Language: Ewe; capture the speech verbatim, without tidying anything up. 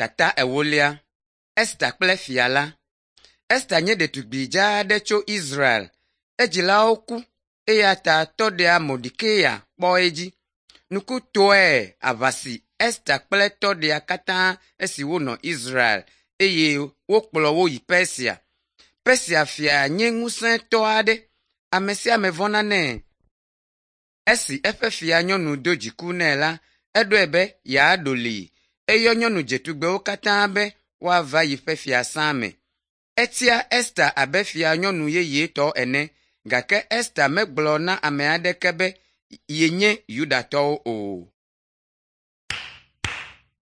Tata ewolia, Esta kple fia la. Esta nye ɖetugbi dzaa aɖe tso Israel. Edzilawo ku, eya ta tɔɖea Mordekeia kpɔ edzi. Nuku tɔe aʋasi Esta kple tɔɖea katã esi wonɔ Israel, eye wokplɔ wo yi Persia. Persia fia nye ŋusẽtɔ aɖe, ame sia ame vɔ̃na nɛ. Esi eƒe fia nyɔnu do dziku nɛ la, eɖɔe be yeaɖolii. Eyɔ nyɔnu dzetugbewo katã be woava yi ƒe fiasã me. Etia Esta abe fia nyɔnu yeyetɔ ene, gake Esta megblɔ na ame aɖeke be yenye Yudatɔwo o.